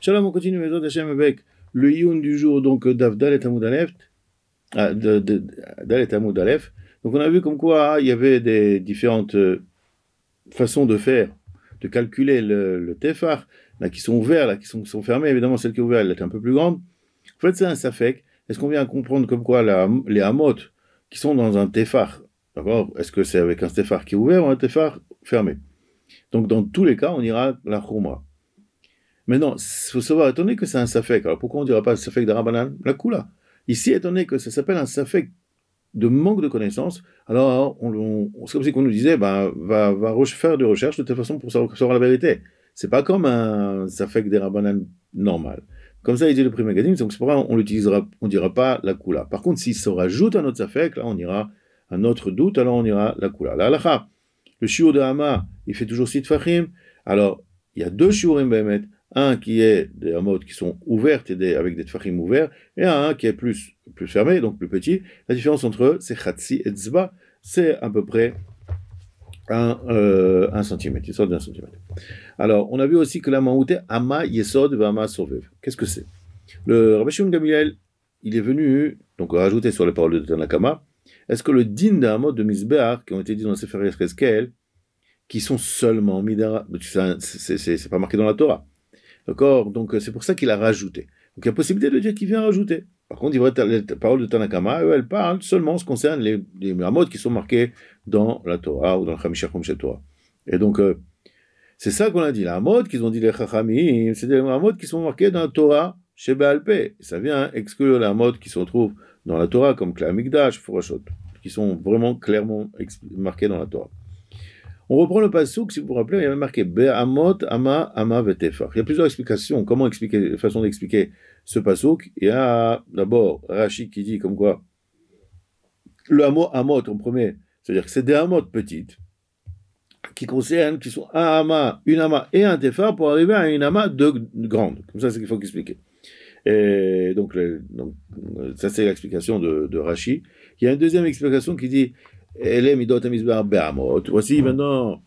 Shalom, on continue Bezrat Hashem avec le Yun du jour, donc d'Avdal Amud Aleph, Dalet Amud Aleph. Donc on a vu comme quoi il y avait des différentes façons de faire, de calculer le Tefar, là qui sont ouverts, là qui sont fermés. Évidemment, celle qui est ouverte, elle est un peu plus grande. En fait, c'est un Safek. Est-ce qu'on vient comprendre comme quoi les Hamot qui sont dans un Tefar, d'accord, est-ce que c'est avec un Tefar qui est ouvert ou un Tefar fermé? Donc dans tous les cas, on ira la Choumra. Maintenant, il faut savoir, étant donné que c'est un Safek, alors pourquoi on ne dira pas Safek d'Arabanan? La Kula. Ici, étant donné que ça s'appelle un Safek de manque de connaissances, alors c'est comme si on nous disait, va faire des recherches de telle façon pour savoir la vérité. C'est pas comme un Safek d'Arabanan normal. Comme ça, il dit le premier magazine, donc c'est pour ça on l'utilisera, on dira pas la Kula. Par contre, s'il se rajoute un autre Safek, là, on ira un autre doute, alors on ira la Kula. La Halacha, le shiur de Hama, il fait toujours sit fachim. Alors, il y a deux shiurim behemet. Un qui est des hamot qui sont ouvertes avec des tfachim ouverts, et un qui est plus fermé, donc plus petit. La différence entre eux, c'est chatsi et tzba, c'est à peu près un centimètre, yesod d'un centimètre. Alors, on a vu aussi que la maouté ama yesod vama sovev. Qu'est-ce que c'est? Le Rabbi Shimon Gamliel, il est venu, donc rajouter sur les paroles de Tanakama, est-ce que le din d'un hamot de Mizbeach, qui ont été dit dans le Sefer Yechezkel, qui sont seulement midara, c'est pas marqué dans la Torah. D'accord? Donc, c'est pour ça qu'il a rajouté. Donc, il y a possibilité de dire qu'il vient rajouter. Par contre, les paroles de Tanakama, elles parlent seulement en ce qui concerne les hamot qui sont marqués dans la Torah ou dans le Chamisha Chum Torah. Et donc, c'est ça qu'on a dit. Les hamot qu'ils ont dit les Chachamim, c'est des hamot qui sont marqués dans la Torah chez Baal Peh. Ça vient exclure les hamot qui se retrouvent dans la Torah, comme Klei Mikdash, Furashot, qui sont vraiment clairement marqués dans la Torah. On reprend le passouk, si vous vous rappelez, il y avait marqué Be'amot, Ama, Ama, Vetefar. Il y a plusieurs explications, façon d'expliquer ce passouk. Il y a d'abord Rashi qui dit comme quoi le Amot, Amot en premier, c'est-à-dire que c'est des Amot petites qui sont un Ama, une Ama et un Tefar pour arriver à une Ama de grande. Comme ça, c'est qu'il faut expliquer. Et donc, ça, c'est l'explication de Rashi. Il y a une deuxième explication qui dit voici maintenant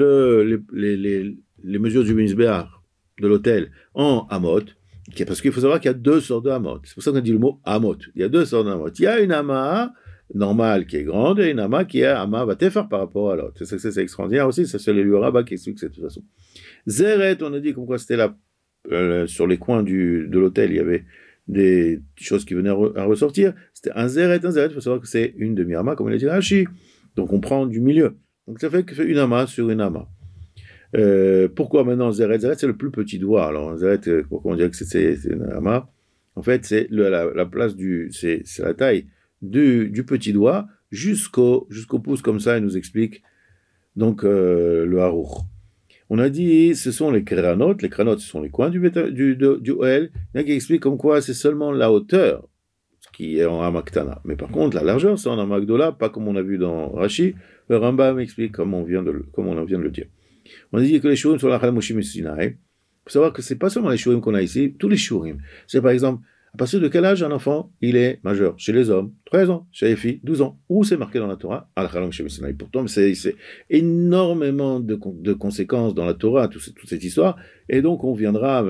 les mesures du Mizbeach de l'autel en Amot, parce qu'il faut savoir qu'il y a deux sortes de Amot. C'est pour ça qu'on dit le mot Amot. Il y a deux sortes d'Amot. Il y a une Ama normale qui est grande et une Ama qui est Ama Vatefar par rapport à l'autre. C'est extraordinaire aussi, c'est le Rabbah qui explique cette façon. Zeret, on a dit comme quoi c'était là, sur les coins de l'autel, il y avait des choses qui venaient à ressortir. C'était un zeret, il faut savoir que c'est une demi-ama, comme il a dit Rashi. Donc on prend du milieu. Donc ça fait que une ama sur une ama. Pourquoi maintenant zeret? Zeret, c'est le plus petit doigt. Alors zeret, pourquoi on dirait que c'est une ama? En fait, c'est la place c'est la taille du petit doigt jusqu'au pouce, comme ça, il nous explique donc le harour. On a dit, ce sont les kranotes. Les kranotes, ce sont les coins du OL. Il y en a qui expliquent comme quoi c'est seulement la hauteur qui est en Hamaktana. Mais par contre, la largeur, c'est en Hamakdola, pas comme on a vu dans Rashi. Le Rambam explique comme on vient de le dire. On a dit que les shurim sont la Chalamoshim et Sinai. Il faut savoir que c'est pas seulement les shurim qu'on a ici, tous les shurim. C'est par exemple, à partir de quel âge un enfant, il est majeur? Chez les hommes, 13 ans. Chez les filles, 12 ans. Où c'est marqué dans la Torah? Pourtant, c'est énormément de conséquences dans la Torah, toute cette histoire. Et donc, on viendra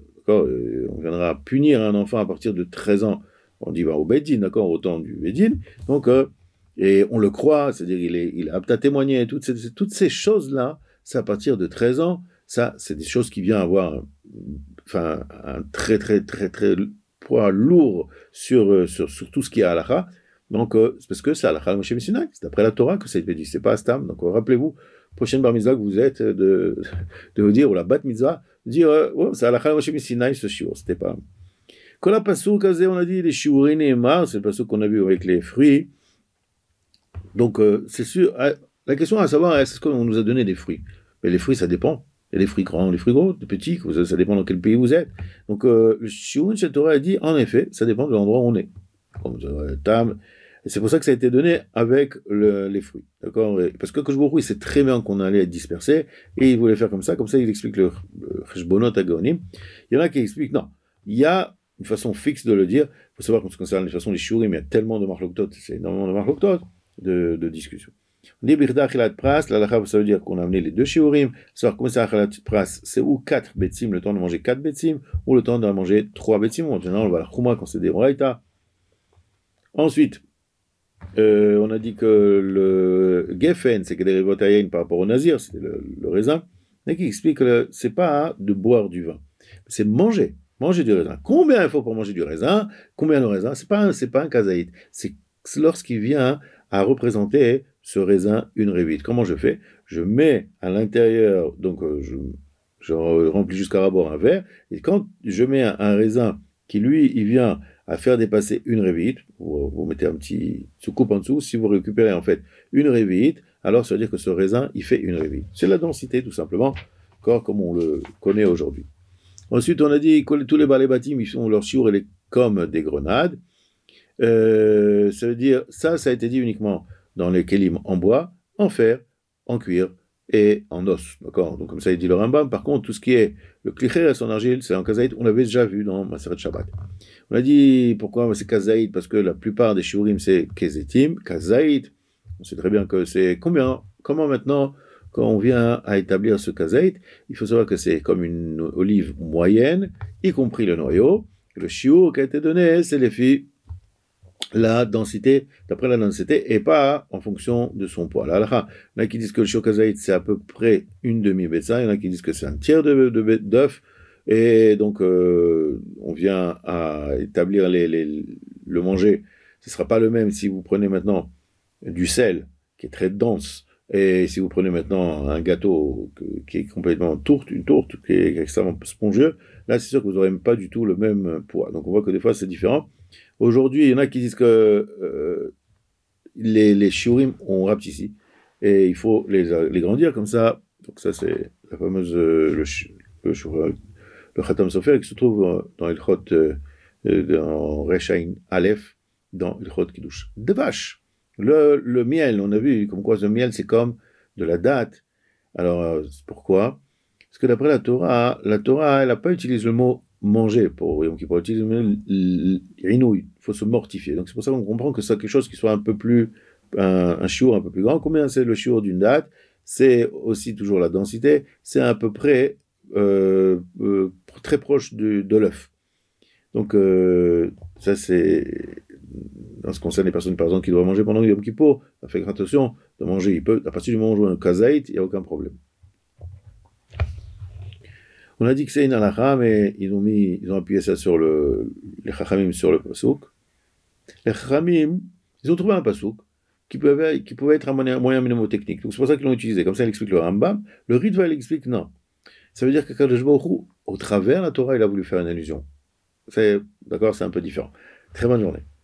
punir un enfant à partir de 13 ans. On dit au Beddin, d'accord, au temps du Beddin. Donc, et on le croit, c'est-à-dire il est apte à témoigner. Toutes ces choses-là, c'est à partir de 13 ans. Ça, c'est des choses qui viennent avoir un très, très, très, très poids lourd sur tout ce qui est halakha. Donc, c'est parce que c'est halakha Moshe Sinai. C'est d'après la Torah que ça a été dit. C'est pas Astam. Donc, rappelez-vous, prochaine bar mitzvah que vous êtes, de vous dire, ou la bat mitzvah, de dire, c'est halakha Moshe Sinai, ce shiur. C'était pas. Quand la passouk, on a dit les shiurin et mar, c'est le passouk qu'on a vu avec les fruits. Donc, c'est sûr, la question à savoir, est-ce qu'on nous a donné des fruits? Mais les fruits, ça dépend. Il y a des fruits grands, des fruits gros, des petits, ça dépend dans quel pays vous êtes. Donc, le shiurin chez Torah a dit, en effet, ça dépend de l'endroit où on est. Comme et c'est pour ça que ça a été donné avec les fruits. D'accord? Parce que Koshbourou, il sait très bien qu'on allait être dispersé, et il voulait faire comme ça il explique le Cheshbonot Agaonim. Il y en a qui expliquent, non, il y a une façon fixe de le dire. Il faut savoir qu'en ce qui concerne les façons des shiurim, il y a tellement de marloktot, c'est énormément de marloktot de discussion. On dit Birda Achilat Pras, la lacha, ça veut dire qu'on a amené les deux shiurim. Savoir comment ça Achilat Pras, c'est ou 4 betzim, le temps de manger 4 betzim, ou le temps de manger 3 betzim. En général, on va à la chouma quand c'est des roaïta. Ensuite, on a dit que le geffen, c'est que des rivotaïen par rapport au nazir, c'était le raisin, et qui explique que c'est pas de boire du vin, c'est manger du raisin. Combien il faut pour manger du raisin? Combien de raisin? C'est pas un kazaït, c'est lorsqu'il vient à représenter ce raisin une révite. Comment je fais? Je mets à l'intérieur, donc je remplis jusqu'à rabord un verre, et quand je mets un raisin qui lui, il vient à faire dépasser une révite, vous mettez un petit soucoupe en dessous, si vous récupérez en fait une révite, alors ça veut dire que ce raisin, il fait une révite. C'est la densité tout simplement, comme on le connaît aujourd'hui. Ensuite, on a dit que tous les balais bâtiments, ils font leur chiour comme des grenades. Ça veut dire, ça a été dit uniquement dans les kélim en bois, en fer, en cuir et en os. D'accord? Donc comme ça, il dit le Rambam. Par contre, tout ce qui est le klicher et son argile, c'est en kazaït, on l'avait déjà vu dans Maseret Shabbat. On a dit pourquoi c'est kazaït, parce que la plupart des shiurim c'est kezetim, kazaït. On sait très bien que c'est comment maintenant, quand on vient à établir ce kazaït, il faut savoir que c'est comme une olive moyenne, y compris le noyau. Le shiur qui a été donné, c'est les filles, la densité, d'après la densité, et pas en fonction de son poids. Là, il y en a qui disent que le shiur kazaït, c'est à peu près une demi-betsa, il y en a qui disent que c'est un tiers d'œuf. Et donc, on vient à établir le manger. Ce ne sera pas le même si vous prenez maintenant du sel, qui est très dense, et si vous prenez maintenant un gâteau qui est complètement une tourte qui est extrêmement spongieux, là, c'est sûr que vous n'aurez pas du tout le même poids. Donc, on voit que des fois, c'est différent. Aujourd'hui, il y en a qui disent que les shiurim, on rapte ici, et il faut les grandir comme ça. Donc, ça, c'est la fameuse le Khatam Sofer qui se trouve dans Ilchot, dans Reshain Aleph, dans Ilchot Kiddush. De vache. Le miel, on a vu comme quoi le miel c'est comme de la date. Alors, pourquoi? Parce que d'après la Torah, elle n'a pas utilisé le mot manger pour Yom Kippur, elle utilise le mot rinouille. Il faut se mortifier. Donc c'est pour ça qu'on comprend que c'est quelque chose qui soit un peu plus, un shiur un peu plus grand. Combien c'est le shiur d'une date? C'est aussi toujours la densité. C'est à peu près très proche de l'œuf. Donc, ça c'est en ce qui concerne les personnes, par exemple, qui doivent manger pendant Yom Kippur. Ça fait attention de manger. Il peut, à partir du moment où on joue un kazaït, il n'y a aucun problème. On a dit que c'est une halakha, mais ils ont appuyé ça sur les chachamim sur le pasouk. Les chachamim, ils ont trouvé un pasouk qui pouvait être un moyen mnémotechnique. Donc c'est pour ça qu'ils l'ont utilisé. Comme ça, il explique le Rambam. Le Ritva, il explique non. Ça veut dire que Kadosh Baruch Hu, au travers la Torah, il a voulu faire une allusion. D'accord, c'est un peu différent. Très bonne journée.